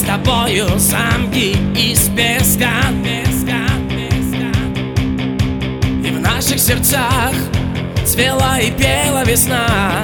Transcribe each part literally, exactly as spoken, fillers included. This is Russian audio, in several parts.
тобою замки из песка, песка, песка. И в наших сердцах цвела и пела весна.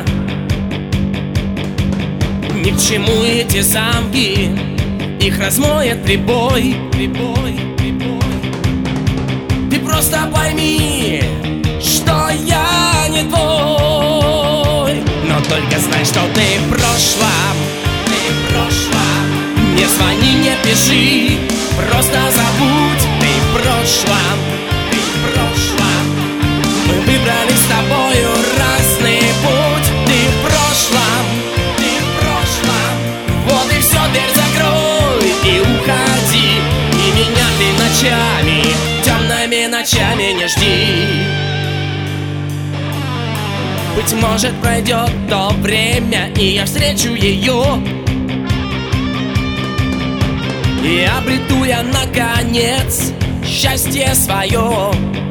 Ни к чему эти замки, их размоет прибой, прибой, прибой. Ты просто пойми, что я не твой, но только знай, что ты в прошлом, ты в прошлом. Не звони, не пиши, просто забудь. Ты в прошлом, ты в прошлом. Мы выбрали с тобою разный путь. Ты в прошлом, ты в прошлом. Вот и все, дверь закрой и уходи. И меня ты ночами, темными ночами не жди. Быть может, пройдет то время, и я встречу ее, и обрету я, наконец, счастье свое.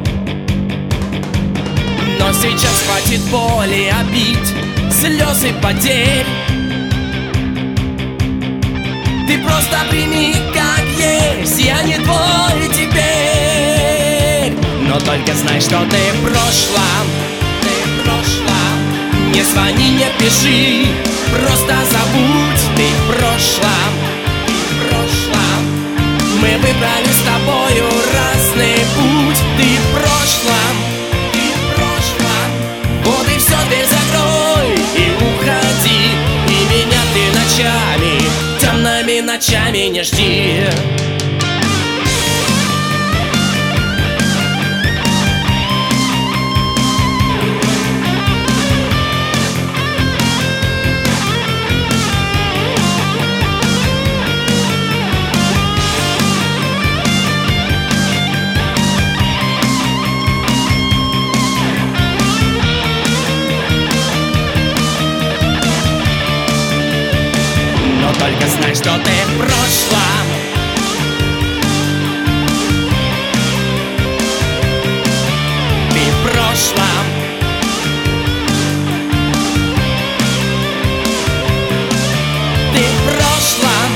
Но сейчас хватит боли, обид, слез и потерь. Ты просто прими, как есть, я не твой теперь. Но только знай, что ты в прошлом, ты в прошлом. Не звони, не пиши, просто забудь. Ты в прошлом, ты в прошлом. Мы выбрали с тобою разный путь. Ты в прошлом, ты в прошлом. Вот и все, дверь закрой и уходи. И меня ты ночами, темными ночами не жди. Только знай, что ты в прошлом. Ты в прошлом. Ты в прошлом.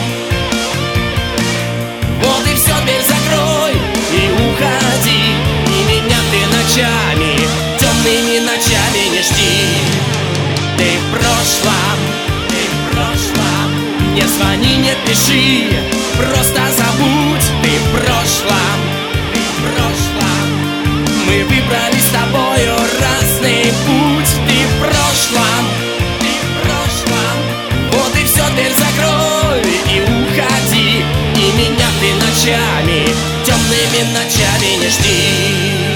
Вот и все, дверь закрой и уходи. И меня ты ночами, темными ночами не жди. Ты в прошлом. Не звони, не пиши, просто забудь. Ты в прошлом, ты в прошлом. Мы выбрали с тобою разный путь. Ты в прошлом, ты в прошлом. Вот и все, дверь закрой и уходи. И меня ты ночами, темными ночами не жди.